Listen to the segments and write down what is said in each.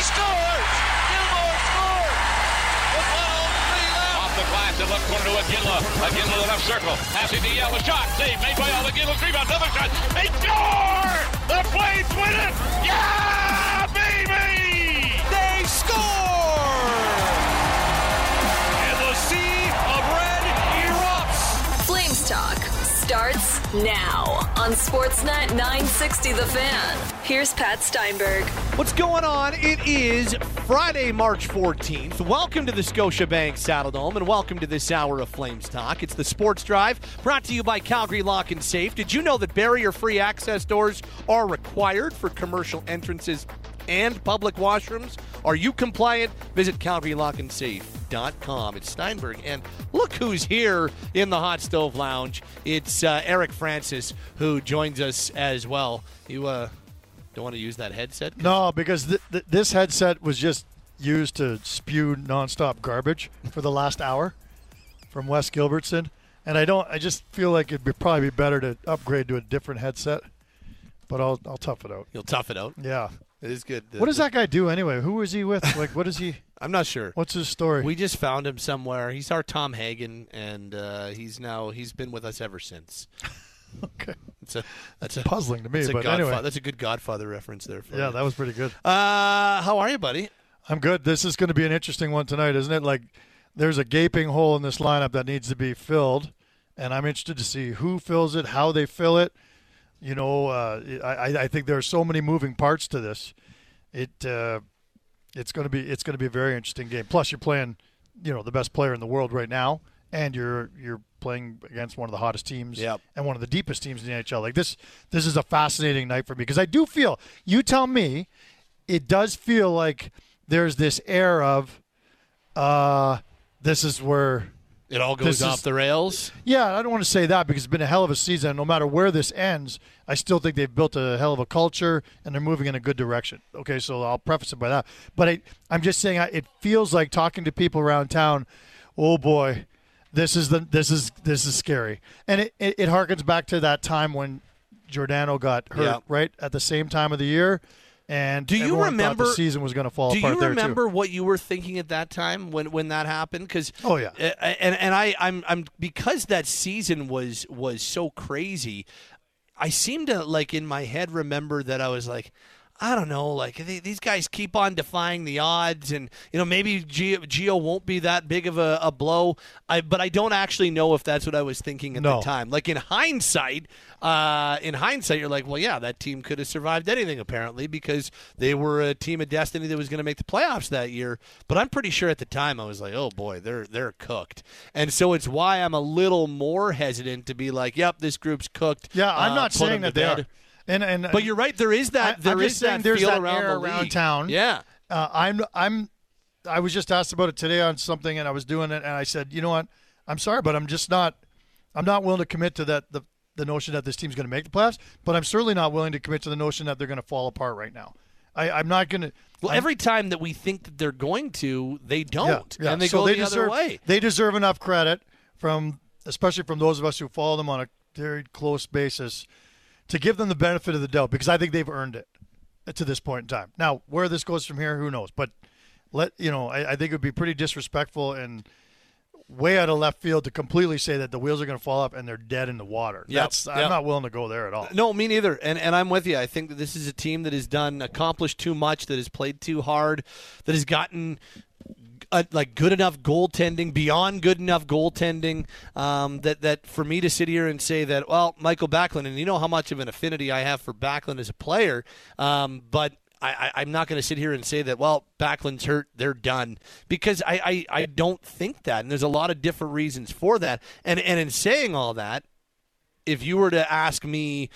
scores! Gilmore scores! With 103 left. Off the glass and left corner to Iginla. Iginla to the left circle. Passing to Yell. A shot. Save made by All. Iginla. Rebound. Another shot. They score! The Flames win it! Yeah, baby! They score! And the sea of red erupts. Flames Talk starts now on Sportsnet 960 The Fan. Here's Pat Steinberg. What's going on? It is Friday, March 14th. Welcome to the Scotiabank Saddledome and welcome to this hour of Flames Talk. It's the Sports Drive brought to you by Calgary Lock and Safe. Did you know that barrier-free access doors are required for commercial entrances and public washrooms? Are you compliant? Visit CalgaryLockandSafe.com. It's Steinberg, and look who's here in the Hot Stove Lounge. It's Eric Francis, who joins us as well. You don't want to use that headset? No, because this headset was just used to spew nonstop garbage for the last hour from Wes Gilbertson, and I just feel like it'd probably be better to upgrade to a different headset, but I'll tough it out. You'll tough it out? Yeah. It is good. What does that guy do anyway? Who is he with? Like, what is he? I'm not sure. What's his story? We just found him somewhere. He's our Tom Hagen, and he's been with us ever since. Okay. That's puzzling to me, but anyway. That's a good Godfather reference there for you. Yeah, that was pretty good. How are you, buddy? I'm good. This is going to be an interesting one tonight, isn't it? Like, there's a gaping hole in this lineup that needs to be filled, and I'm interested to see who fills it, how they fill it. You know, I think there are so many moving parts to this. It's going to be a very interesting game. Plus, you're playing, the best player in the world right now, and you're playing against one of the hottest teams and one of the deepest teams in the NHL. Like this is a fascinating night for me because I do feel. You tell me, it does feel like there's this air of, this is where. It all goes off the rails? Yeah, I don't want to say that because it's been a hell of a season. No matter where this ends, I still think they've built a hell of a culture and they're moving in a good direction. Okay, so I'll preface it by that. But I'm just saying it feels like talking to people around town, oh boy, this is scary. And it harkens back to that time when Giordano got hurt, right, at the same time of the year. And do you remember the season was going to fall apart there too? Do you remember what you were thinking at that time when that happened? Because I'm because that season was so crazy. I seem to in my head remember that I was like, I don't know, these guys keep on defying the odds, and maybe Gio won't be that big of a blow. But I don't actually know if that's what I was thinking at the time. Like in hindsight, you're like, well, yeah, that team could have survived anything apparently because they were a team of destiny that was going to make the playoffs that year. But I'm pretty sure at the time I was like, oh boy, they're cooked, and so it's why I'm a little more hesitant to be like, yep, this group's cooked. Yeah, I'm not saying that they are. But you're right. There is that. There's that feel around town. Yeah. I was just asked about it today on something, and I was doing it, and I said, you know what? I'm sorry, but I'm not willing to commit to that the notion that this team's going to make the playoffs. But I'm certainly not willing to commit to the notion that they're going to fall apart right now. I'm not going to. Well, every time that we think that they're going to, they don't, and they go the other way. They deserve enough credit especially from those of us who follow them on a very close basis, to give them the benefit of the doubt, because I think they've earned it to this point in time. Now, where this goes from here, who knows? But I think it would be pretty disrespectful and way out of left field to completely say that the wheels are going to fall off and they're dead in the water. I'm not willing to go there at all. No, me neither. And I'm with you. I think that this is a team that has accomplished too much, that has played too hard, that has gotten good enough goaltending, beyond good enough goaltending, that for me to sit here and say that, well, Michael Backlund, and you know how much of an affinity I have for Backlund as a player, but I'm not going to sit here and say that, well, Backlund's hurt, they're done, because I don't think that, and there's a lot of different reasons for that. And in saying all that, if you were to ask me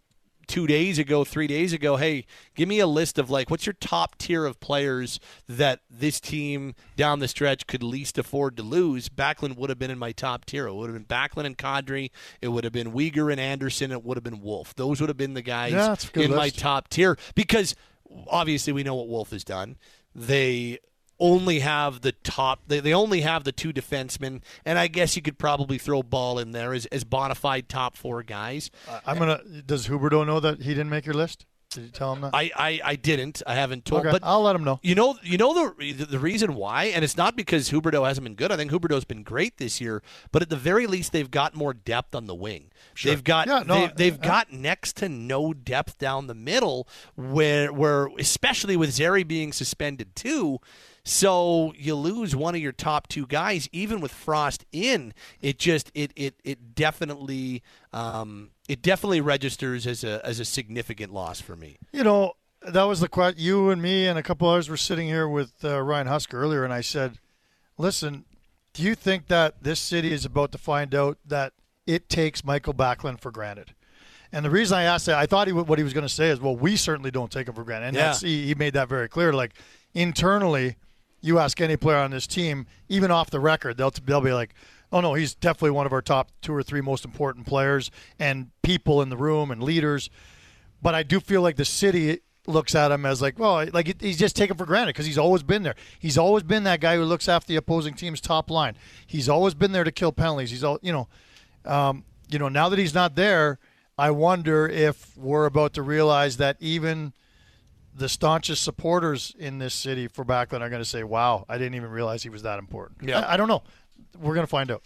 3 days ago, hey, give me a list of what's your top tier of players that this team down the stretch could least afford to lose, Backlund would have been in my top tier. It would have been Backlund and Kadri. It would have been Weegar and Anderson. It would have been Wolf. Those would have been the guys in my top tier, because obviously we know what Wolf has done. They only have the top. They only have the two defensemen, and I guess you could probably throw Ball in there as bona fide top four guys. Does Huberdeau know that he didn't make your list? Did you tell him that? I didn't. I haven't told. Okay, But I'll let him know. You know the reason why, and it's not because Huberdeau hasn't been good. I think Huberdeau's been great this year, but at the very least, they've got more depth on the wing. Sure. They've got they've got next to no depth down the middle, where especially with Zary being suspended too. So you lose one of your top two guys, even with Frost in. It definitely registers as a significant loss for me. You know, that was the question. You and me and a couple others were sitting here with Ryan Husker earlier, and I said, "Listen, do you think that this city is about to find out that it takes Michael Backlund for granted?" And the reason I asked that, I thought what he was going to say is, "Well, we certainly don't take him for granted." And he made that very clear. Like internally. You ask any player on this team, even off the record, they'll be like, "Oh no, he's definitely one of our top 2 or 3 most important players and people in the room and leaders." But I do feel like the city looks at him as like, well, like he's just taken for granted because he's always been there. He's always been that guy who looks after the opposing team's top line. He's always been there to kill penalties. He's all, now that he's not there, I wonder if we're about to realize that even the staunchest supporters in this city for Backlund are going to say, "Wow, I didn't even realize he was that important." Yeah. I don't know. We're going to find out.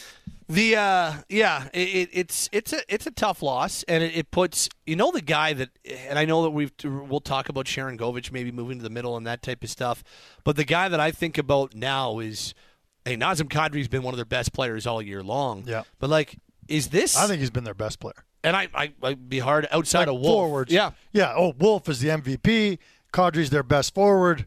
It's a tough loss, and it puts the guy that, and I know that we'll talk about Sharon Govich maybe moving to the middle and that type of stuff, but the guy that I think about now is, Nazem Kadri's been one of their best players all year long. Yeah, but is this? I think he's been their best player. And I'd be hard outside of Wolf. Forwards. Yeah. Yeah. Oh, Wolf is the MVP. Kadri's their best forward.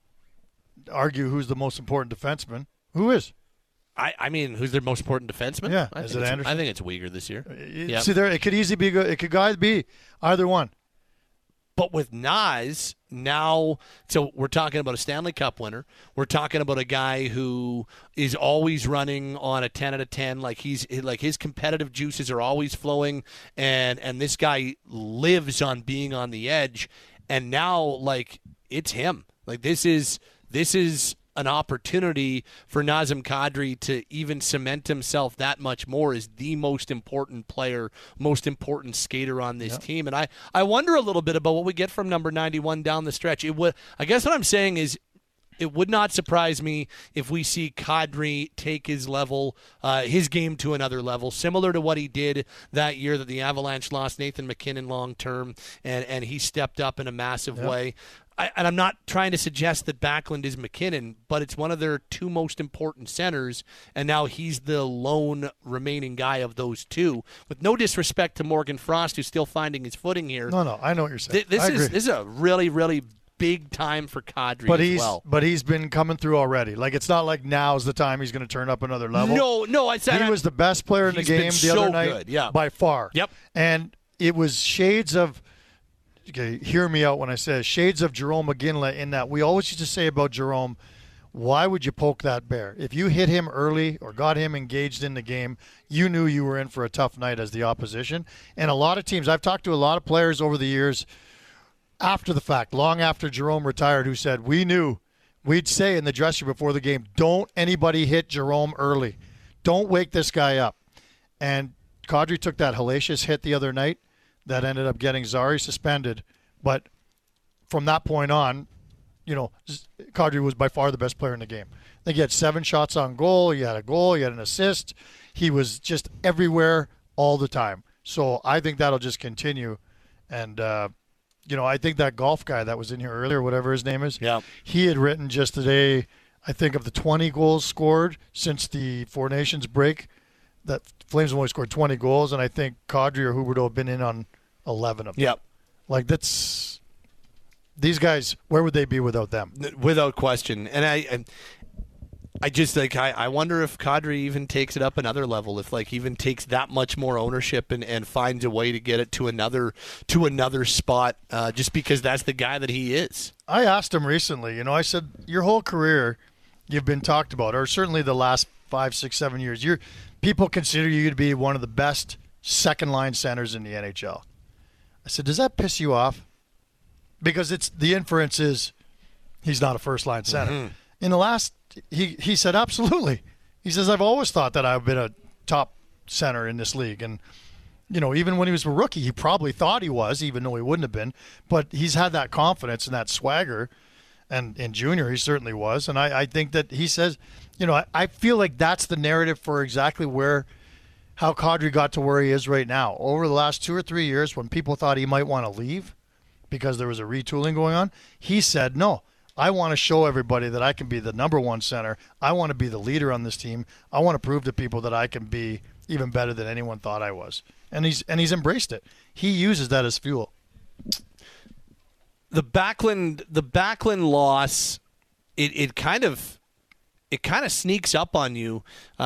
Argue who's the most important defenseman. Who is? I mean, who's their most important defenseman? Yeah. Is it Anderson? I think it's Weegar this year. Yep. See, it could easily be good. It could be either one. But with Naz now, so we're talking about a Stanley Cup winner. We're talking about a guy who is always running on a 10 out of 10. His competitive juices are always flowing, and this guy lives on being on the edge. And now, it's him. This is an opportunity for Nazem Kadri to even cement himself that much more as the most important player, most important skater on this team. And I wonder a little bit about what we get from number 91 down the stretch. I guess what I'm saying is it would not surprise me if we see Kadri take his game to another level, similar to what he did that year that the Avalanche lost Nathan MacKinnon long term, and he stepped up in a massive way. And I'm not trying to suggest that Backlund is MacKinnon, but it's one of their 2 most important centers, and now he's the lone remaining guy of those 2. With no disrespect to Morgan Frost, who's still finding his footing here. No, I know what you're saying. This is a really, really big time for Kadri as well. But he's been coming through already. It's not like now's the time he's going to turn up another level. No, I said he was the best player in the game the other night by far. Yep. And it was shades of. Okay, hear me out when I say shades of Jarome Iginla in that we always used to say about Jarome, why would you poke that bear? If you hit him early or got him engaged in the game, you knew you were in for a tough night as the opposition. And a lot of teams, I've talked to a lot of players over the years after the fact, long after Jarome retired, who said, we knew, we'd say in the dressing room before the game, don't anybody hit Jarome early. Don't wake this guy up. And Kadri took that hellacious hit the other night. That ended up getting Zary suspended. But from that point on, Kadri was by far the best player in the game. I think he had 7 shots on goal. He had a goal. He had an assist. He was just everywhere all the time. So I think that'll just continue. And, I think that golf guy that was in here earlier, whatever his name is, he had written just today, I think, of the 20 goals scored since the Four Nations break, that Flames have only scored 20 goals, and I think Kadri or Huberdeau have been in on 11 of them. Yep. That's these guys, where would they be without them? Without question. And I just I wonder if Kadri even takes it up another level, if even takes that much more ownership and finds a way to get it to another spot, just because that's the guy that he is. I asked him recently, I said, your whole career you've been talked about, or certainly the last 5, 6, 7 years, people consider you to be one of the best second-line centers in the NHL. I said, does that piss you off? Because the inference is he's not a first-line center. Mm-hmm. In the last, he said, absolutely. He says, I've always thought that I've been a top center in this league. And even when he was a rookie, he probably thought he was, even though he wouldn't have been. But he's had that confidence and that swagger. And in junior, he certainly was. And I think that he says, I feel like that's the narrative for exactly how Kadri got to where he is right now. Over the last 2 or 3 years, when people thought he might want to leave because there was a retooling going on, he said, no, I want to show everybody that I can be the number one center. I want to be the leader on this team. I want to prove to people that I can be even better than anyone thought I was. And he's embraced it. He uses that as fuel. The Backlund loss, it kind of sneaks up on you.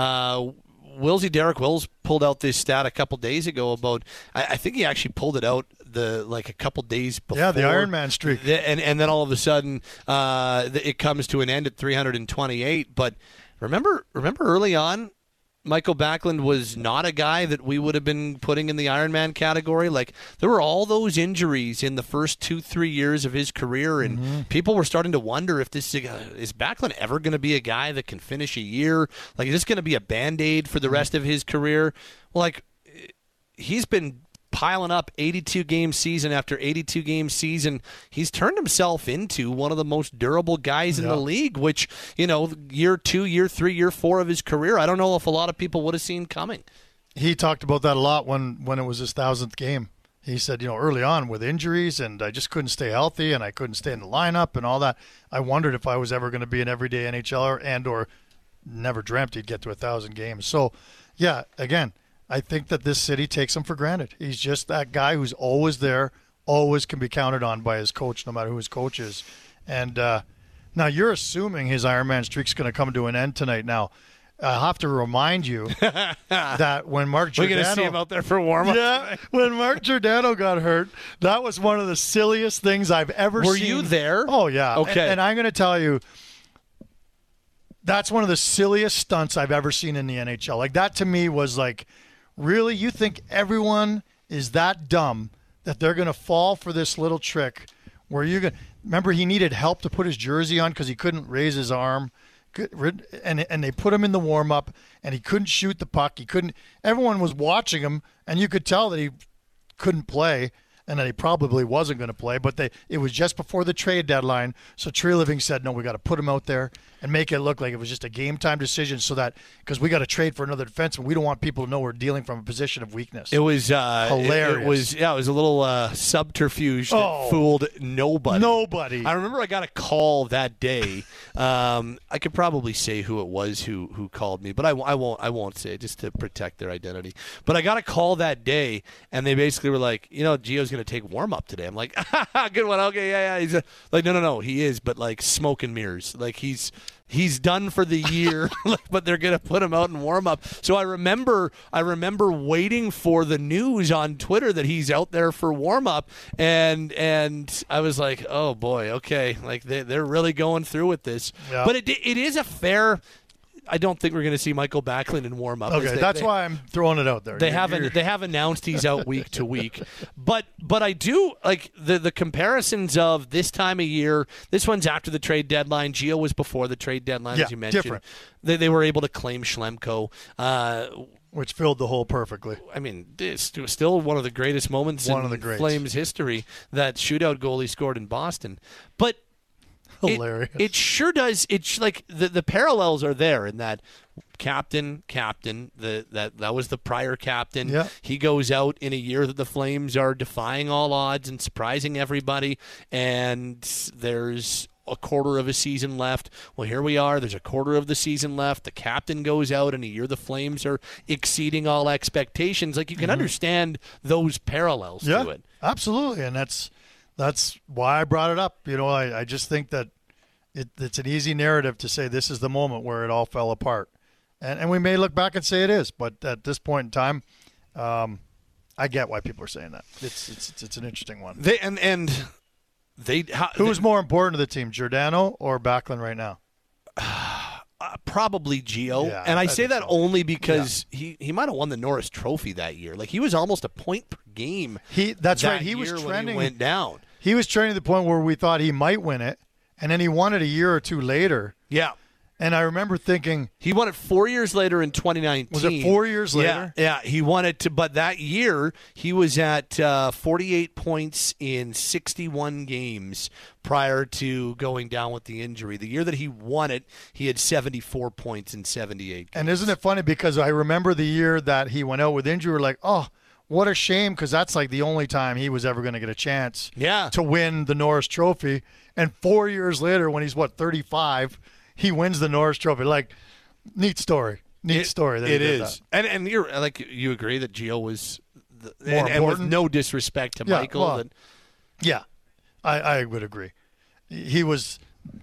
Derek Wills pulled out this stat a couple days ago about. I think he actually pulled it out a couple days before. Yeah, the Ironman streak, and then all of a sudden it comes to an end at 328. But remember early on, Michael Backlund was not a guy that we would have been putting in the Ironman category. Like, there were all those injuries in the first 2-3 years of his career, and people were starting to wonder if is Backlund ever going to be a guy that can finish a year? Like, is this going to be a Band-Aid for the rest of his career? Well, he's been piling up 82-game season after 82-game season. He's turned himself into one of the most durable guys in the league, which, year 2, year 3, year 4 of his career, I don't know if a lot of people would have seen coming. He talked about that a lot when it was his 1,000th game. He said, early on with injuries, and I just couldn't stay healthy, and I couldn't stay in the lineup and all that. I wondered if I was ever going to be an everyday NHLer or never dreamt he'd get to 1,000 games. So, yeah, again, I think that this city takes him for granted. He's just that guy who's always there, always can be counted on by his coach, no matter who his coach is. And now you're assuming his Ironman streak's going to come to an end tonight. Now, I have to remind you that when Mark Giordano... We're going to see him out there for warm-up. Yeah, when Mark Giordano got hurt, that was one of the silliest things I've ever seen. Were you there? Oh, yeah. Okay. And I'm going to tell you, that's one of the silliest stunts I've ever seen in the NHL. Like, that to me was like... Really? You think everyone is that dumb that they're going to fall for this little trick where you're going to... Remember, he needed help to put his jersey on because he couldn't raise his arm. And they put him in the warm-up, and he couldn't shoot the puck. He couldn't... Everyone was watching him, and you could tell that he couldn't play and that he probably wasn't going to play. But it was just before the trade deadline, so Treliving said, no, we got to put him out there and make it look like it was just a game-time decision so that because we got to trade for another defenseman, we don't want people to know we're dealing from a position of weakness. It was hilarious. It was a little subterfuge that fooled nobody. I remember I got a call that day. I could probably say who it was who called me, but I won't say it just to protect their identity. But I got a call that day, and they basically were like, Gio's going to take warm-up today. I'm like, good one. Okay, yeah. He's like, no, he is, but like smoke and mirrors. Like he's done for the year, but they're going to put him out and warm up. So I remember waiting for the news on Twitter that he's out there for warm up, and I was like, oh boy, okay, like they're really going through with this. Yeah. But it is a fair. I don't think we're going to see Michael Backlund in warm up. Okay, that's why I'm throwing it out there. They have announced he's out week to week, but I do like the comparisons of this time of year. This one's after the trade deadline. Gio was before the trade deadline, as you mentioned. Different. They were able to claim Schlemko, which filled the hole perfectly. I mean, it's still one of the greatest moments in Flames history. That shootout goal he scored in Boston, but. Hilarious. It sure does. It's like the parallels are there in that captain. That was the prior captain. Yeah. He goes out in a year that the Flames are defying all odds and surprising everybody, and there's a quarter of a season left. Well, here we are. There's a quarter of the season left. The captain goes out in a year the Flames are exceeding all expectations. Like, you can understand those parallels to it. Absolutely, and that's why I brought it up. I just think that it's an easy narrative to say this is the moment where it all fell apart. And we may look back and say it is, but at this point in time, I get why people are saying that. It's an interesting one. Who's more important to the team, Giordano or Backlund right now? Probably Gio. Yeah, and I say that only because he might have won the Norris Trophy that year. Like, he was almost a point per game. That's right. He was trending. When he went down. He was trending to the point where we thought he might win it, and then he won it a year or two later. Yeah. And I remember thinking, he won it 4 years later in 2019. was it 4 years later? Yeah, he won it. But that year, he was at 48 points in 61 games prior to going down with the injury. The year that he won it, he had 74 points in 78 games. And isn't it funny, because I remember the year that he went out with injury, we're like, oh, what a shame, because that's like the only time he was ever going to get a chance to win the Norris Trophy. And 4 years later, when he's, 35, he wins the Norris Trophy. Like, neat story. Neat story. That it he did is. that. And you agree that Gio was More and with important? no disrespect to Michael. Well, yeah, I would agree. He was,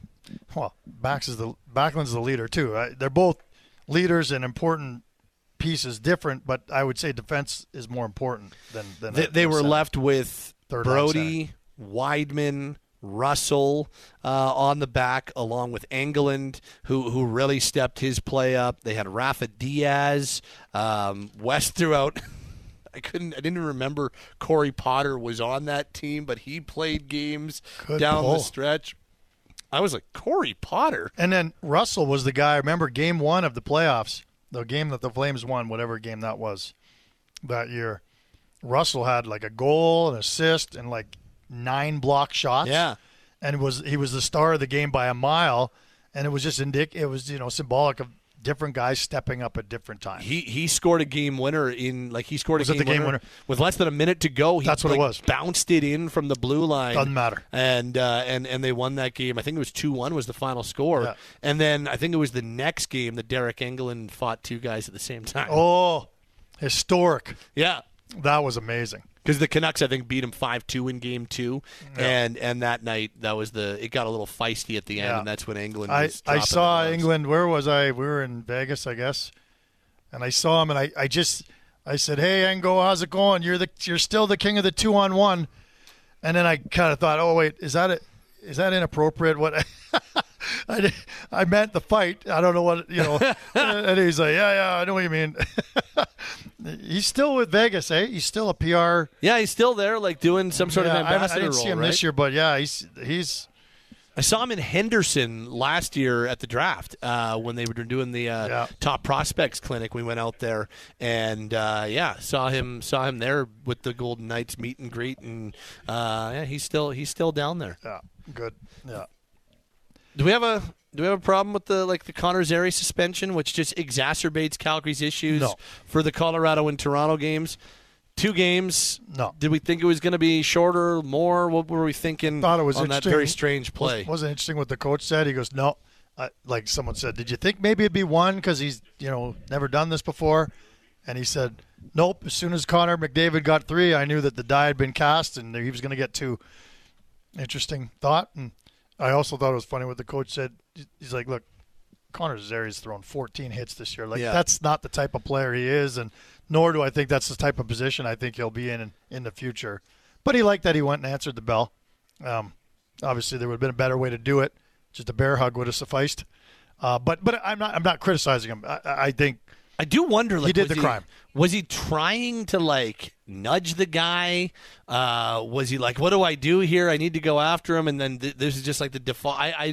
Backlund's the leader too. Right? They're both leaders and important pieces, different, but I would say defense is more important than they were left with Third Brody, Weidman, Russell on the back, along with Engeland, who really stepped his play up. They had Rafa Diaz. West threw out. I didn't remember Corey Potter was on that team, but he played games down the stretch. I was like, Corey Potter. And then Russell was the guy. I remember game 1 of the playoffs, the game that the Flames won, whatever game that was that year. Russell had like a goal, an assist, and like 9 block shots. Yeah. And he was the star of the game by a mile, and it was just it was symbolic of different guys stepping up at different times. He scored a game winner Was it the game winner with less than a minute to go. That's what it was. Bounced it in from the blue line. Doesn't matter. And they won that game. I think it was 2-1 was the final score. Yeah. And then I think it was the next game that Derek Engelland fought 2 guys at the same time. Oh, historic. Yeah. That was amazing. Because the Canucks, I think, beat him 5-2 in Game 2, and that night it got a little feisty at the end, and that's when England. I saw England. Where was I? We were in Vegas, I guess, and I saw him, and I said, "Hey, Engo, how's it going? You're still the king of the 2-on-1," and then I kind of thought, "Oh wait, is that inappropriate?" What? I meant the fight. I don't know what and he's like, yeah, I know what you mean. He's still with Vegas, eh? He's still a PR. Yeah, he's still there, like doing some sort of ambassador I didn't role, see him right? this year, but yeah, he's. I saw him in Henderson last year at the draft when they were doing the top prospects clinic. We went out there and saw him there with the Golden Knights meet and greet, and he's still down there. Yeah, good. Yeah. Do we have a problem with the Connor Zary suspension, which just exacerbates Calgary's issues for the Colorado and Toronto games? 2 games. No. Did we think it was going to be shorter, more? What were we thinking? Thought it was on that very strange play? Wasn't interesting what the coach said. He goes, no. Like someone said, did you think maybe it'd be 1 because he's never done this before? And he said, nope. As soon as Connor McDavid got 3, I knew that the die had been cast and he was going to get 2. Interesting thought. And I also thought it was funny what the coach said. He's like, look, Connor Zary's thrown 14 hits this year. That's not the type of player he is, and nor do I think that's the type of position I think he'll be in the future. But he liked that he went and answered the bell. Obviously, there would have been a better way to do it. Just a bear hug would have sufficed. But I'm not criticizing him. I think I do wonder. He did the crime. Was he trying to nudge the guy? Was he like, what do I do here? I need to go after him. And then this is just like the default.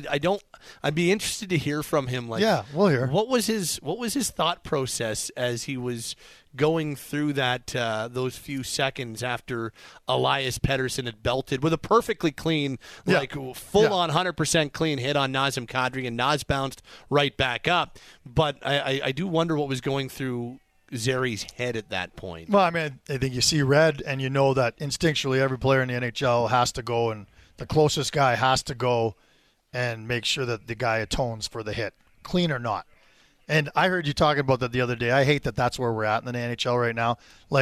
I'd be interested to hear from him. Yeah, we'll hear. What was his thought process as he was going through that those few seconds after Elias Pettersson had belted with a perfectly clean, full-on 100% clean hit on Nazem Kadri, and Naz bounced right back up. But I do wonder what was going through Zary's head at that point. Well, I mean, I think you see red, and you know that instinctually every player in the NHL has to go, and the closest guy has to go and make sure that the guy atones for the hit, clean or not. And I heard you talking about that the other day. I hate that that's where we're at in the NHL right now.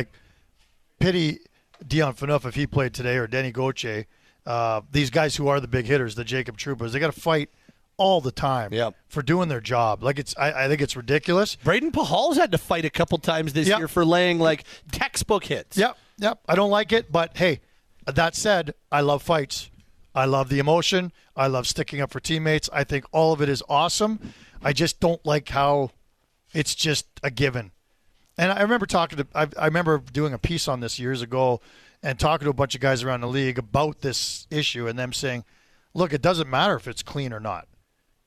Pity Dion Phaneuf if he played today, or Denny Gauthier. These guys who are the big hitters, the Jacob Troupas, they got to fight all the time for doing their job. I think it's ridiculous. Braden Puhal's had to fight a couple times this year for laying textbook hits. Yep. I don't like it, but hey, that said, I love fights. I love the emotion. I love sticking up for teammates. I think all of it is awesome. I just don't like how it's just a given. And I remember I remember doing a piece on this years ago and talking to a bunch of guys around the league about this issue and them saying, look, it doesn't matter if it's clean or not.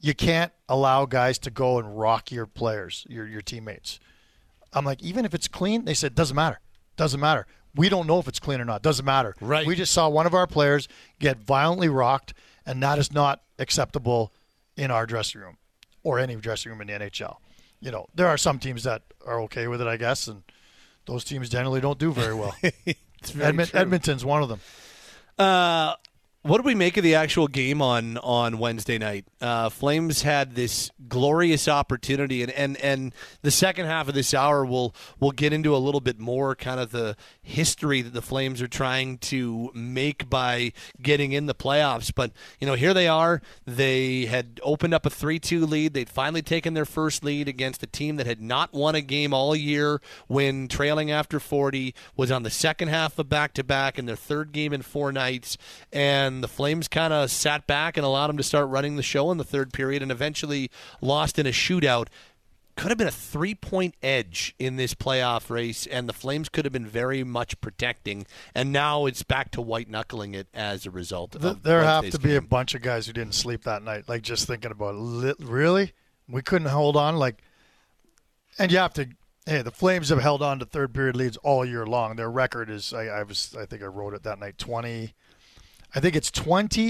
you can't allow guys to go and rock your players, your teammates. I'm like, even if it's clean, they said, doesn't matter. Doesn't matter. We don't know if it's clean or not. Doesn't matter. Right. We just saw one of our players get violently rocked, and that is not acceptable in our dressing room or any dressing room in the NHL. You know, there are some teams that are okay with it, I guess, and those teams generally don't do very well. Edmonton's one of them. What did we make of the actual game on Wednesday night? Flames had this glorious opportunity, and the second half of this hour we'll get into a little bit more kind of the history that the Flames are trying to make by getting in the playoffs. But, you know, here they are. They had opened up a 3-2 lead. They'd finally taken their first lead against a team that had not won a game all year when trailing after 40, was on the second half of back-to-back in their third game in 4 nights, and the Flames kind of sat back and allowed them to start running the show in the third period and eventually lost in a shootout. Could have been a 3-point edge in this playoff race, and the Flames could have been very much protecting, and now it's back to white-knuckling it as a result of There have to game. be a bunch of guys who didn't sleep that night, like just thinking about it. Really? We couldn't hold on? And you have to – hey, the Flames have held on to third-period leads all year long. Their record is – I think I wrote it that night, 20 – I think it's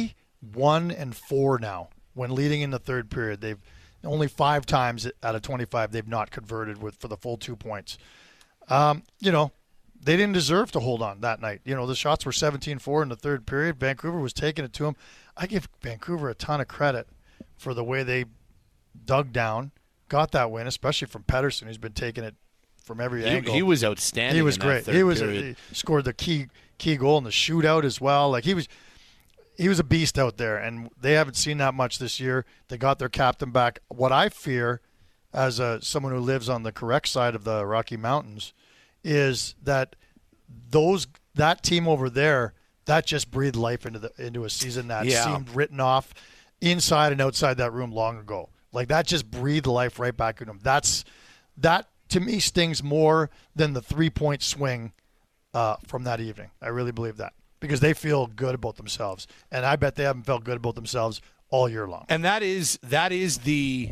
21-4 now when leading in the third period. They've only 5 times out of 25 they've not converted for the full 2 points. You know, they didn't deserve to hold on that night. You know, the shots were 17-4 in the third period. Vancouver was taking it to them. I give Vancouver a ton of credit for the way they dug down, got that win, especially from Pettersson, who's been taking it from every angle. He was outstanding. He was in great. That third He scored the key goal in the shootout as well. Like he was a beast out there, and they haven't seen that much this year. They got their captain back. What I fear, as someone who lives on the correct side of the Rocky Mountains, is that that team over there, that just breathed life into a season that seemed written off inside and outside that room long ago. Like that just breathed life right back into them. That to me stings more than the 3-point swing from that evening. I really believe that. Because they feel good about themselves, and I bet they haven't felt good about themselves all year long. And that is the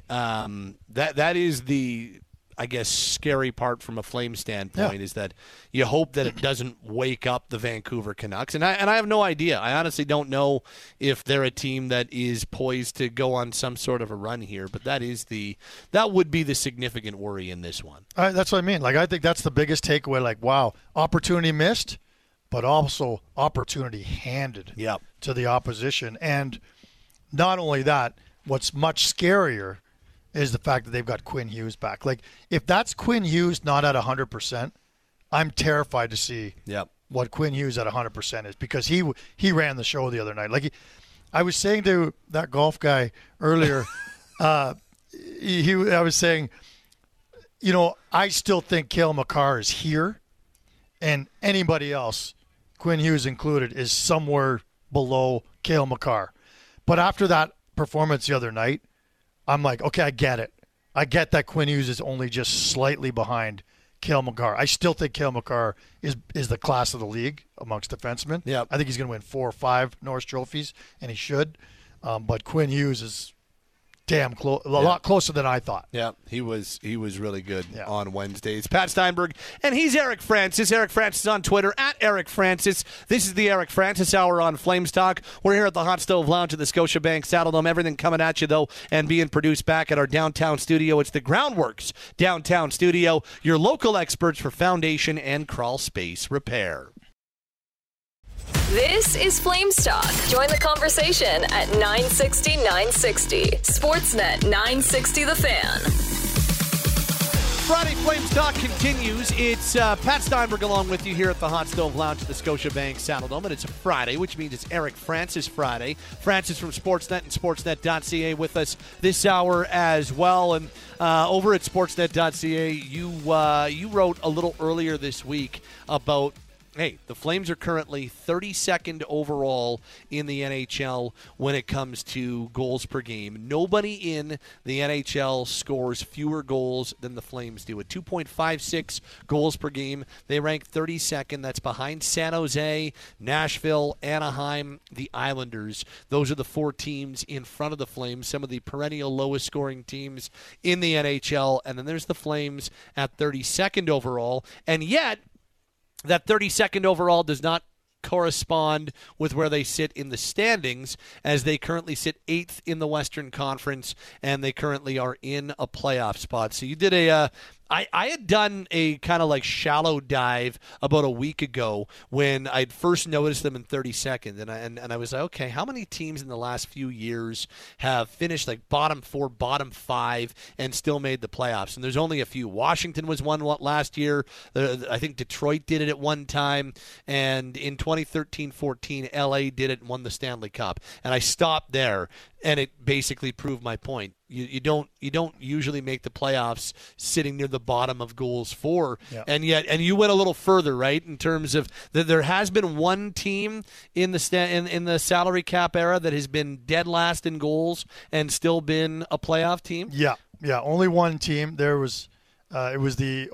I guess scary part from a Flame standpoint is that you hope that it doesn't wake up the Vancouver Canucks. And I have no idea. I honestly don't know if they're a team that is poised to go on some sort of a run here. But that would be the significant worry in this one. That's what I mean. Like I think that's the biggest takeaway. Like wow, opportunity missed, but also opportunity handed to the opposition. And not only that, what's much scarier is the fact that they've got Quinn Hughes back. Like, if that's Quinn Hughes not at 100%, I'm terrified to see what Quinn Hughes at 100% is, because he ran the show the other night. Like, I was saying to that golf guy earlier, I was saying, you know, I still think Cale Makar is here, and anybody else, Quinn Hughes included, is somewhere below Cale Makar. But after that performance the other night, I'm like, okay, I get it. I get that Quinn Hughes is only just slightly behind Cale Makar. I still think Cale Makar is the class of the league amongst defensemen. Yep. I think he's going to win 4 or 5 Norris trophies, and he should. But Quinn Hughes is damn close, a lot closer than I thought. Yeah, he was really good on Wednesdays. Pat Steinberg, and he's Eric Francis. Eric Francis on Twitter, at Eric Francis. This is the Eric Francis Hour on Flames Talk. We're here at the Hot Stove Lounge at the Scotiabank Saddledome. Everything coming at you, though, and being produced back at our downtown studio. It's the Groundworks downtown studio, your local experts for foundation and crawl space repair. This is Flames Talk. Join the conversation at 960 960. Sportsnet 960 The Fan. Friday Flames Talk continues. It's Pat Steinberg along with you here at the Hot Stove Lounge at the Scotiabank Saddledome, and it's a Friday, which means it's Eric Francis Friday. Francis from Sportsnet and Sportsnet.ca with us this hour as well. And over at Sportsnet.ca, you wrote a little earlier this week about Hey, the Flames are currently 32nd overall in the NHL when it comes to goals per game. Nobody in the NHL scores fewer goals than the Flames do. At 2.56 goals per game, they rank 32nd. That's behind San Jose, Nashville, Anaheim, the Islanders. Those are the 4 teams in front of the Flames, some of the perennial lowest scoring teams in the NHL. And then there's the Flames at 32nd overall. And yet, that 32nd overall does not correspond with where they sit in the standings, as they currently sit 8th in the Western Conference, and they currently are in a playoff spot. So you did I had done a kind of like shallow dive about a week ago when I'd first noticed them in 32nd, and I was like, okay, how many teams in the last few years have finished like bottom 4, bottom 5, and still made the playoffs? And there's only a few. Washington was one last year. I think Detroit did it at one time, and in 2013-14, LA did it and won the Stanley Cup. And I stopped there, and it basically proved my point. You don't usually make the playoffs sitting near the bottom of goals for, and you went a little further, right, in terms of that there has been one team in the in the salary cap era that has been dead last in goals and still been a playoff team. Yeah, only one team. There was it was the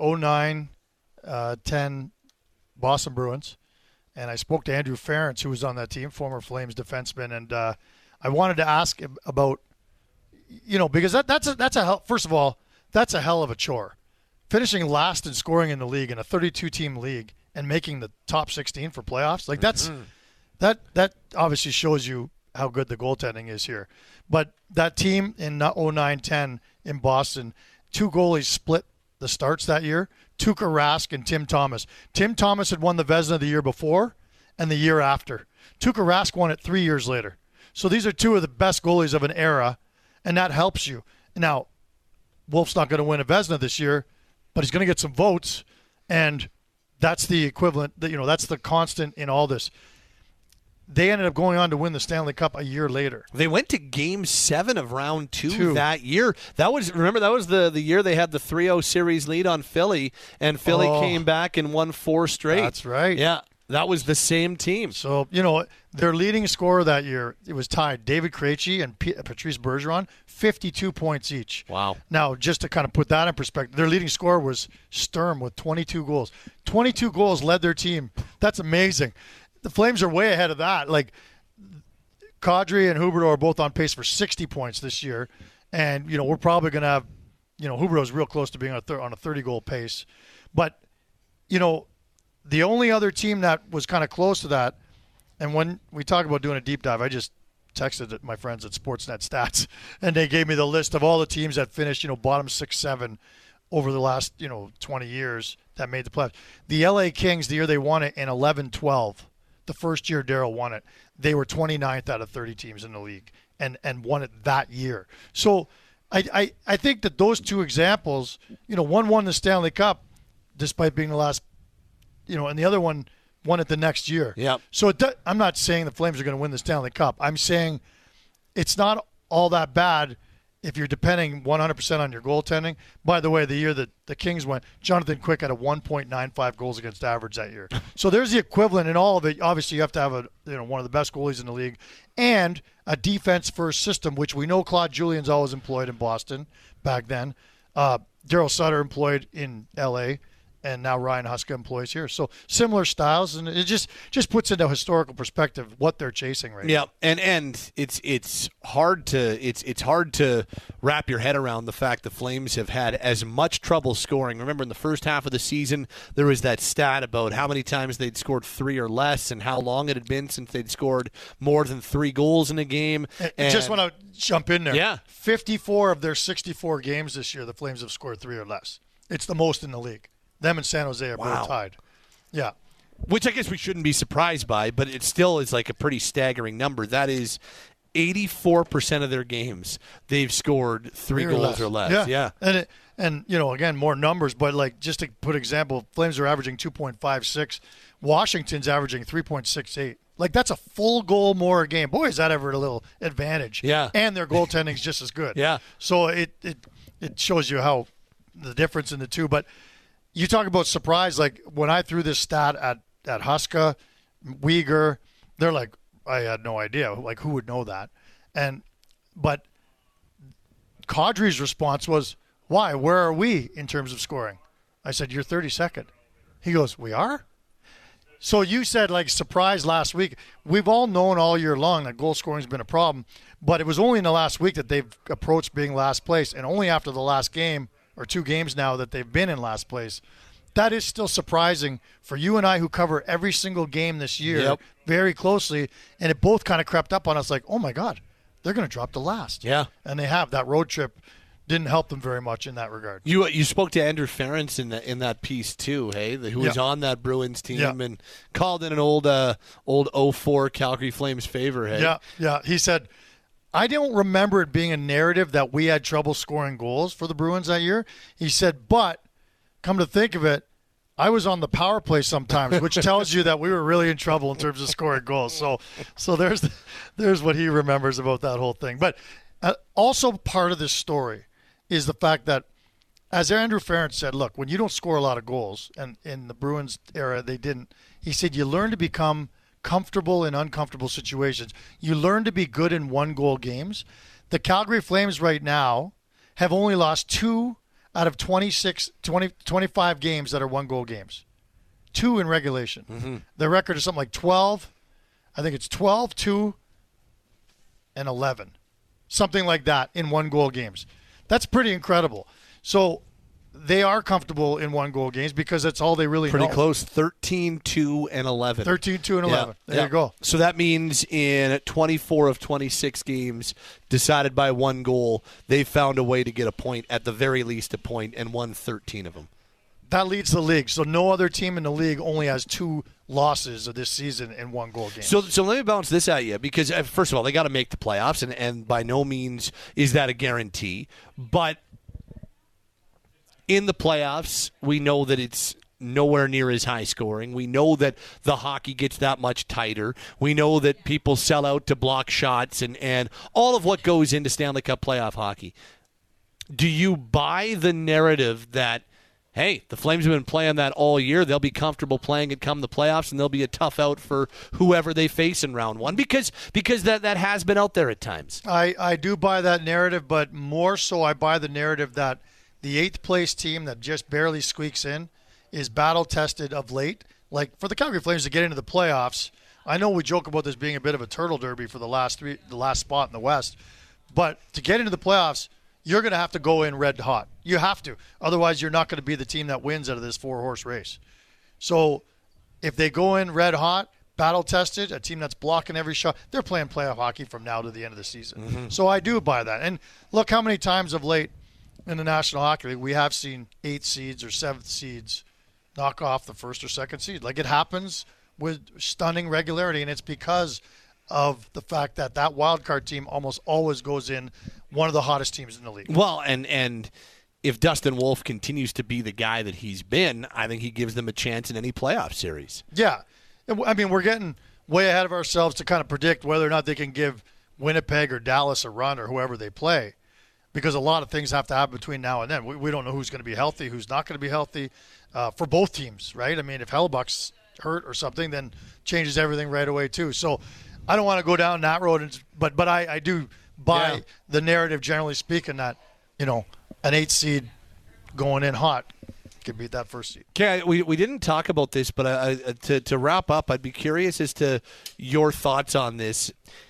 09-10 Boston Bruins, and I spoke to Andrew Ferentz, who was on that team, former Flames defenseman, and I wanted to ask him about. Because that's a hell, first of all, that's a hell of a chore. Finishing last in scoring in the league in a 32-team league and making the top 16 for playoffs, like that obviously shows you how good the goaltending is here. But that team in 09-10 in Boston, 2 goalies split the starts that year, Tuukka Rask and Tim Thomas. Tim Thomas had won the Vezina the year before and the year after. Tuukka Rask won it 3 years later. So these are 2 of the best goalies of an era. And that helps you. Now, Wolf's not going to win a Vezina this year, but he's going to get some votes, and that's the equivalent. That's the constant in all this. They ended up going on to win the Stanley Cup a year later. They went to Game 7 of Round 2 that year. That was the year they had the 3-0 series lead on Philly, and Philly came back and won 4 straight. That's right. Yeah. That was the same team. So, their leading scorer that year, it was tied. David Krejci and Patrice Bergeron, 52 points each. Wow. Now, just to kind of put that in perspective, their leading scorer was Sturm with 22 goals. 22 goals led their team. That's amazing. The Flames are way ahead of that. Like, Kadri and Huberdeau are both on pace for 60 points this year. And, we're probably going to have, Huberdeau's real close to being on a 30-goal pace. But, the only other team that was kind of close to that, and when we talk about doing a deep dive, I just texted my friends at Sportsnet Stats, and they gave me the list of all the teams that finished, bottom 6, 7 over the last, 20 years that made the playoffs. The LA Kings, the year they won it in 11-12, the first year Darryl won it, they were 29th out of 30 teams in the league and won it that year. So I think that those 2 examples, one won the Stanley Cup despite being the last, and the other one won it the next year. Yeah. So I'm not saying the Flames are going to win the Stanley Cup. I'm saying it's not all that bad if you're depending 100% on your goaltending. By the way, the year that the Kings went, Jonathan Quick had a 1.95 goals against average that year. So there's the equivalent in all of it. Obviously, you have to have one of the best goalies in the league and a defense-first system, which we know Claude Julien's always employed in Boston back then. Darryl Sutter employed in L.A., and now Ryan Huska employs here. So similar styles, and it just puts into historical perspective what they're chasing right now. Yeah, and it's hard to wrap your head around the fact the Flames have had as much trouble scoring. Remember, in the first half of the season, there was that stat about how many times they'd scored 3 or less and how long it had been since they'd scored more than 3 goals in a game. And just want to jump in there. Yeah. 54 of their 64 games this year, the Flames have scored 3 or less. It's the most in the league. Them and San Jose are both tied. Yeah. Which I guess we shouldn't be surprised by, but it still is like a pretty staggering number. That is 84% of their games they've scored 3 goals or less. Yeah. And again, more numbers, but like just to put example, Flames are averaging 2.56. Washington's averaging 3.68. Like that's a full goal more a game. Boy, is that ever a little advantage. Yeah. And their goaltending's just as good. Yeah. So it shows you how the difference in the two. But you talk about surprise, like when I threw this stat at Huska, Uyghur. They're like, I had no idea. Like, who would know that? But Kadri's response was, why? Where are we in terms of scoring? I said, you're 32nd. He goes, we are? So you said, like, surprise last week. We've all known all year long that goal scoring has been a problem, but it was only in the last week that they've approached being last place, and only after the last game, or 2 games now, that they've been in last place. That is still surprising for you and I, who cover every single game this year very closely, and it both kind of crept up on us like, oh, my God, they're going to drop to last. Yeah. And they have. That road trip didn't help them very much in that regard. You spoke to Andrew Ferentz in that piece too, hey, who was on that Bruins team and called in an old 04 Calgary Flames favor, hey? Yeah. He said, I don't remember it being a narrative that we had trouble scoring goals for the Bruins that year. He said, but come to think of it, I was on the power play sometimes, which tells you that we were really in trouble in terms of scoring goals. So there's what he remembers about that whole thing. But also part of this story is the fact that, as Andrew Ferentz said, look, when you don't score a lot of goals, and in the Bruins era they didn't, he said you learn to become comfortable in uncomfortable situations. You learn to be good in 1-goal games. The Calgary Flames right now have only lost 2 out of 25 games that are 1-goal games. 2 in regulation. Mm-hmm. Their record is something like 12. I think it's 12, 2, and 11. Something like that in 1-goal games. That's pretty incredible. So they are comfortable in 1-goal games because that's all they really know. Pretty close. 13, 2, and 11. 13, 2, and 11. Yeah. There you go. So that means in 24 of 26 games decided by 1 goal, they found a way to get a point, at the very least a point, and won 13 of them. That leads the league. So no other team in the league only has 2 losses of this season in 1-goal games. So let me bounce this at you, because first of all, they got to make the playoffs, and by no means is that a guarantee. But in the playoffs, we know that it's nowhere near as high scoring. We know that the hockey gets that much tighter. We know that people sell out to block shots and all of what goes into Stanley Cup playoff hockey. Do you buy the narrative that, hey, the Flames have been playing that all year, they'll be comfortable playing it come the playoffs, and they'll be a tough out for whoever they face in round 1? Because that has been out there at times. I do buy that narrative, but more so I buy the narrative that the 8th place team that just barely squeaks in is battle-tested of late. Like, for the Calgary Flames to get into the playoffs, I know we joke about this being a bit of a turtle derby for the last spot in the West, but to get into the playoffs, you're going to have to go in red hot. You have to. Otherwise, you're not going to be the team that wins out of this 4-horse race. So if they go in red hot, battle-tested, a team that's blocking every shot, they're playing playoff hockey from now to the end of the season. Mm-hmm. So I do buy that. And look how many times of late in the National Hockey League we have seen 8th seeds or 7th seeds knock off the 1st or 2nd seed. Like, it happens with stunning regularity, and it's because of the fact that wild card team almost always goes in one of the hottest teams in the league. Well, and if Dustin Wolf continues to be the guy that he's been, I think he gives them a chance in any playoff series. Yeah. I mean, we're getting way ahead of ourselves to kind of predict whether or not they can give Winnipeg or Dallas a run or whoever they play, because a lot of things have to happen between now and then. We don't know who's going to be healthy, who's not going to be healthy for both teams, right? I mean, if Hellebuck's hurt or something, then changes everything right away too. So I don't want to go down that road, but I do buy the narrative, generally speaking, that, you know, an 8th seed going in hot could beat that 1st seed. Okay, we didn't talk about this, but to wrap up, I'd be curious as to your thoughts on this.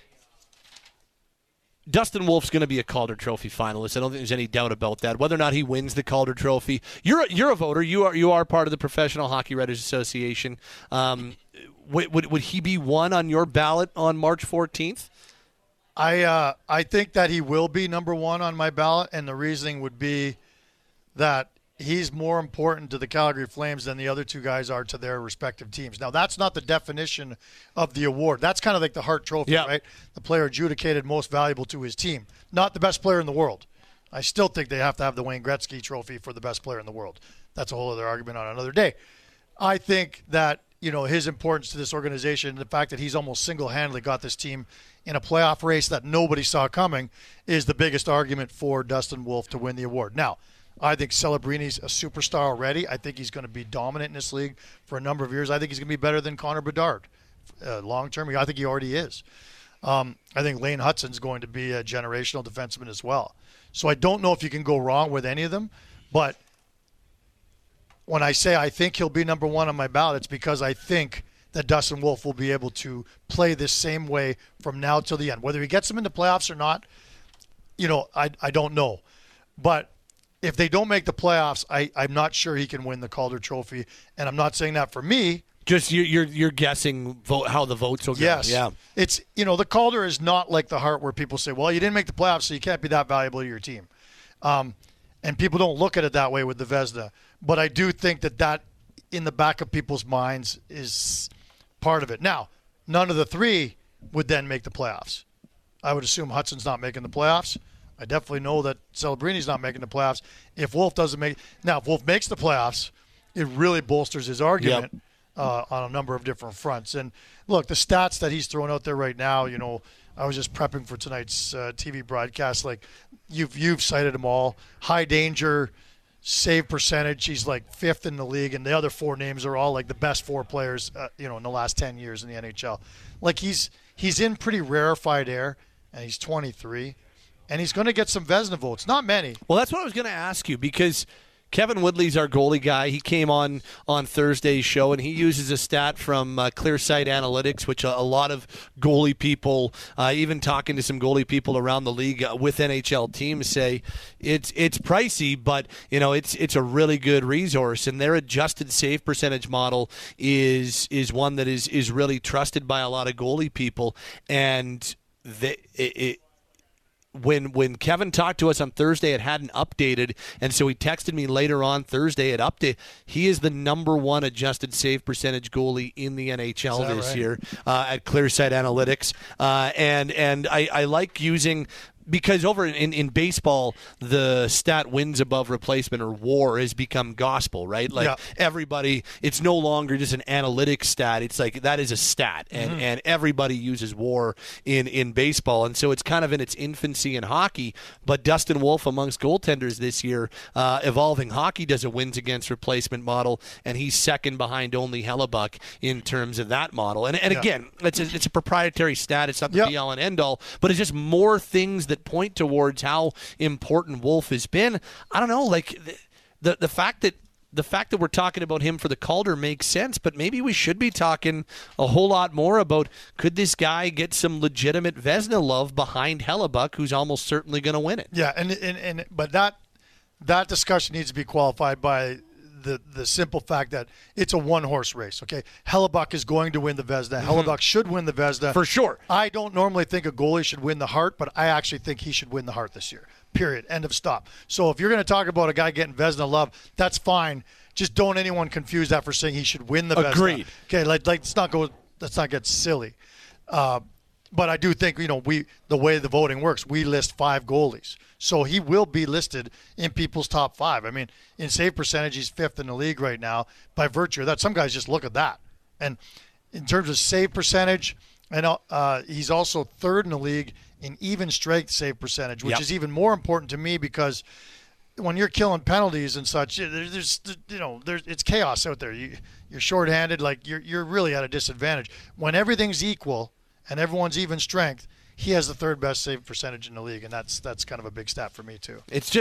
Dustin Wolf's going to be a Calder Trophy finalist. I don't think there's any doubt about that. Whether or not he wins the Calder Trophy, you're a voter. You are part of the Professional Hockey Writers Association. Would he be one on your ballot on March 14th? I think that he will be number 1 on my ballot, and the reasoning would be that he's more important to the Calgary Flames than the other 2 guys are to their respective teams. Now, that's not the definition of the award. That's kind of like the Hart Trophy, right? The player adjudicated most valuable to his team, not the best player in the world. I still think they have to have the Wayne Gretzky Trophy for the best player in the world. That's a whole other argument on another day. I think that, you know, his importance to this organization, the fact that he's almost single-handedly got this team in a playoff race that nobody saw coming, is the biggest argument for Dustin Wolf to win the award. Now, I think Celebrini's a superstar already. I think he's going to be dominant in this league for a number of years. I think he's going to be better than Connor Bedard long term. I think he already is. I think Lane Hutson's going to be a generational defenseman as well. So I don't know if you can go wrong with any of them. But when I say I think he'll be number one on my ballot, it's because I think that Dustin Wolf will be able to play this same way from now till the end. Whether he gets them into playoffs or not, I don't know. But if they don't make the playoffs, I'm not sure he can win the Calder Trophy. And I'm not saying that for me. Just you're guessing how the votes will go. Yes. Yeah. It's, the Calder is not like the Hart where people say, well, you didn't make the playoffs, so you can't be that valuable to your team. And people don't look at it that way with the Vezina. But I do think that in the back of people's minds is part of it. Now, none of the three would then make the playoffs. I would assume Hudson's not making the playoffs. I definitely know that Celebrini's not making the playoffs. If Wolf doesn't make – now, if Wolf makes the playoffs, it really bolsters his argument on a number of different fronts. And, look, the stats that he's throwing out there right now, I was just prepping for tonight's TV broadcast. Like, you've cited them all. High danger, save percentage. He's like fifth in the league, and the other four names are all like the best four players, in the last 10 years in the NHL. Like, he's in pretty rarefied air, and he's 23, and he's going to get some Vezina votes. Not many. Well, that's what I was going to ask you, because Kevin Woodley's our goalie guy. He came on Thursday's show, and he uses a stat from Clearsight Analytics, which a lot of goalie people, even talking to some goalie people around the league with NHL teams, say it's pricey, but it's a really good resource. And their adjusted save percentage model is one that is really trusted by a lot of goalie people, and When Kevin talked to us on Thursday, it hadn't updated, and so he texted me later on Thursday. It updated. He is the number one adjusted save percentage goalie in the NHL this year at Clearsight Analytics, and I like using. Because over in baseball, the stat wins above replacement or WAR has become gospel, right? Like everybody, it's no longer just an analytics stat. It's like that is a stat, and everybody uses WAR in baseball. And so it's kind of in its infancy in hockey. But Dustin Wolf amongst goaltenders this year, Evolving Hockey does a wins against replacement model, and he's second behind only Hellebuck in terms of that model. And again, it's a proprietary stat. It's not the be-all and end-all, but it's just more things that point towards how important Wolf has been. I don't know, like the fact that we're talking about him for the Calder makes sense, but maybe we should be talking a whole lot more about, could this guy get some legitimate Vezina love behind Hellebuck, who's almost certainly going to win it? Yeah, but that discussion needs to be qualified by the simple fact that it's a one-horse race, okay? Hellebuck is going to win the Vezina. Hellebuck should win the Vezina. For sure. I don't normally think a goalie should win the Hart, but I actually think he should win the Hart this year, period, end of stop. So if you're going to talk about a guy getting Vezina love, that's fine. Just don't anyone confuse that for saying he should win the Vezina. Agreed. Okay, let's not get silly. But I do think, the way the voting works, we list 5 goalies. So he will be listed in people's top 5. I mean, in save percentage, he's 5th in the league right now by virtue of that. Some guys just look at that. And in terms of save percentage, and he's also 3rd in the league in even strength save percentage, which is even more important to me because when you're killing penalties and such, it's chaos out there. You're shorthanded, like you're really at a disadvantage. When everything's equal and everyone's even strength, he has the 3rd best save percentage in the league, and that's kind of a big stat for me too.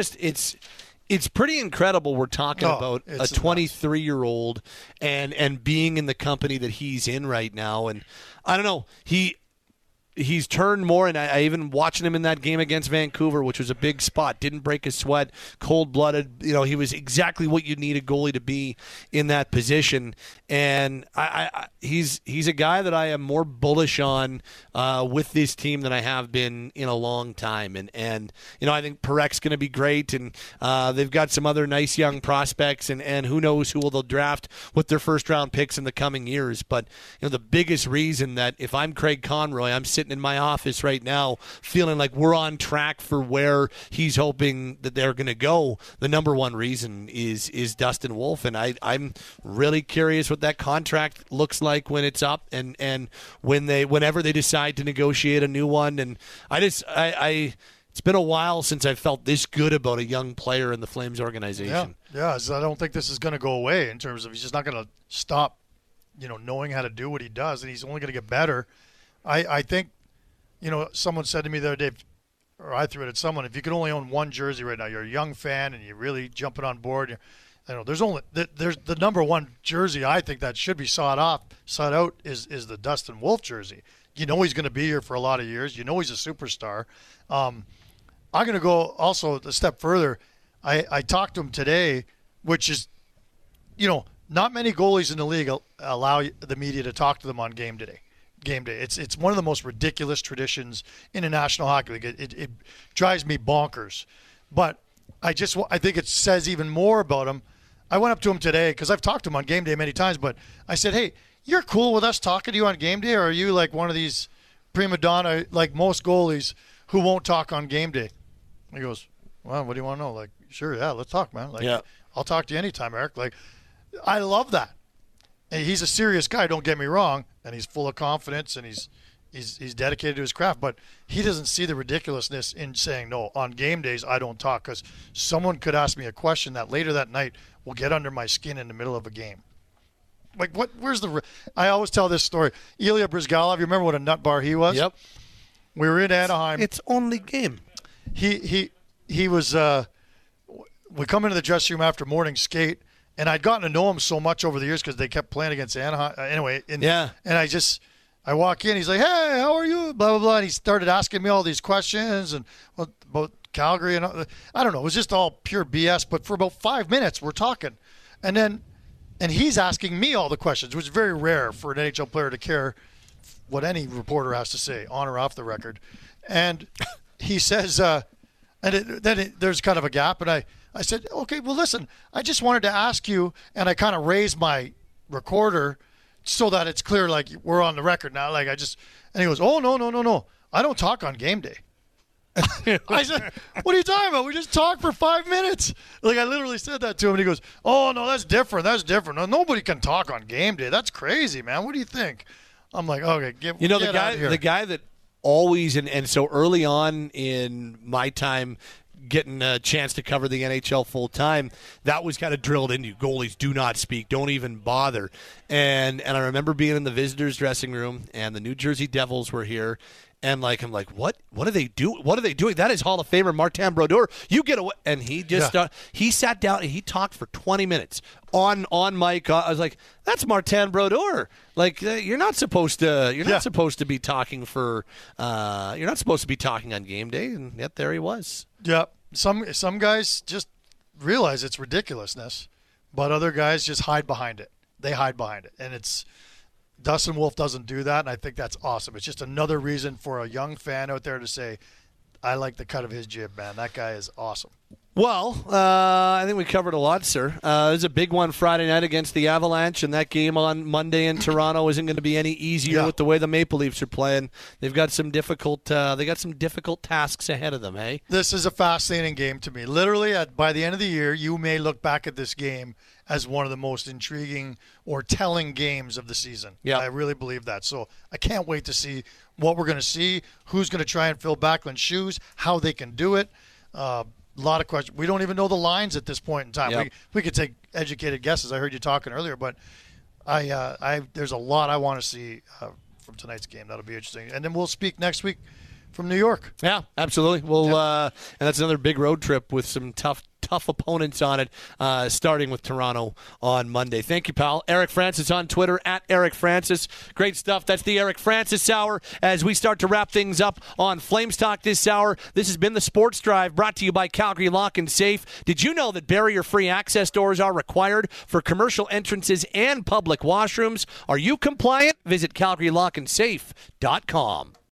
It's pretty incredible. We're talking about a 23-year-old and being in the company that he's in right now, and I don't know, he's turned more, and I even watching him in that game against Vancouver, which was a big spot, didn't break a sweat, cold-blooded. He was exactly what you need a goalie to be in that position. And he's a guy that I am more bullish on with this team than I have been in a long time. And I think Parek's going to be great, and they've got some other nice young prospects, and who knows who they'll draft with their first-round picks in the coming years. But the biggest reason that if I'm Craig Conroy, I'm sitting in my office right now feeling like we're on track for where he's hoping that they're going to go, the number one reason is Dustin Wolf. And I'm really curious what that contract looks like when it's up and whenever they decide to negotiate a new one. And It's been a while since I felt this good about a young player in the Flames organization. Yeah. So I don't think this is going to go away in terms of he's just not going to stop, knowing how to do what he does, and he's only going to get better. I think, someone said to me the other day, or I threw it at someone, if you could only own one jersey right now, you're a young fan and you're really jumping on board. There's the number one jersey I think that should be sought out is the Dustin Wolf jersey. He's going to be here for a lot of years. He's a superstar. I'm going to go also a step further. I talked to him today, which is, not many goalies in the league allow the media to talk to them on game day. It's one of the most ridiculous traditions in the National Hockey League. It drives me bonkers. But I think it says even more about him. I went up to him today because I've talked to him on game day many times, but I said, hey, you're cool with us talking to you on game day, or are you like one of these prima donna, like most goalies, who won't talk on game day? He goes, well, what do you want to know? Like, sure, yeah, let's talk, man. Like, yeah. I'll talk to you anytime, Eric. Like, I love that. And he's a serious guy, don't get me wrong, and he's full of confidence, and he's dedicated to his craft, but he doesn't see the ridiculousness in saying, no, on game days I don't talk, because someone could ask me a question that later that night will get under my skin in the middle of a game. Like, I always tell this story. Ilya Brizgalov, you remember what a nut bar he was? Yep. We were in Anaheim. It's only game. He was, we come into the dressing room after morning skate, and I'd gotten to know him so much over the years because they kept playing against Anaheim. Anyway, and I walk in, he's like, hey, how are you? Blah, blah, blah. And he started asking me all these questions and about Calgary. And I don't know. It was just all pure BS. But for about 5 minutes, we're talking. And he's asking me all the questions, which is very rare for an NHL player to care what any reporter has to say, on or off the record. And he says, there's kind of a gap. And I said, okay, well, listen, I just wanted to ask you, and I kind of raised my recorder so that it's clear, like, we're on the record now. Like, and he goes, oh, no. I don't talk on game day. I said, what are you talking about? We just talked for 5 minutes. Like, I literally said that to him, and he goes, oh, no, that's different. No, nobody can talk on game day. That's crazy, man. What do you think? I'm like, okay, get out of here. The guy that always, and so early on in my time getting a chance to cover the NHL full time, that was kind of drilled into you. Goalies do not speak, don't even bother. And I remember being in the visitors' dressing room, and the New Jersey Devils were here, and I'm like, what do they do? What are they doing? That is Hall of Famer Martin Brodeur. You get away, and he just he sat down and he talked for 20 minutes on mic. I was like, that's Martin Brodeur. Like, you're not supposed to be talking for you're not supposed to be talking on game day, and yet there he was. Yeah, some guys just realize it's ridiculousness, but other guys just hide behind it. They hide behind it, and Dustin Wolf doesn't do that, and I think that's awesome. It's just another reason for a young fan out there to say, I like the cut of his jib, man. That guy is awesome. Well, I think we covered a lot, sir. There's a big one Friday night against the Avalanche, and that game on Monday in Toronto isn't going to be any easier with the way the Maple Leafs are playing. They've got some difficult tasks ahead of them, hey? This is a fascinating game to me. Literally, by the end of the year, you may look back at this game as one of the most intriguing or telling games of the season. Yeah, I really believe that. So I can't wait to see what we're going to see, who's going to try and fill Backlund's shoes, how they can do it. A lot of questions. We don't even know the lines at this point in time. Yep. We could take educated guesses. I heard you talking earlier, but there's a lot I want to see from tonight's game. That'll be interesting. And then we'll speak next week from New York. Yeah, absolutely. And that's another big road trip with some tough opponents on it, starting with Toronto on Monday. Thank you, pal. Eric Francis on Twitter, at Eric Francis. Great stuff. That's the Eric Francis Hour as we start to wrap things up on Flames Talk this hour. This has been the Sports Drive, brought to you by Calgary Lock and Safe. Did you know that barrier-free access doors are required for commercial entrances and public washrooms? Are you compliant? Visit CalgaryLockandSafe.com.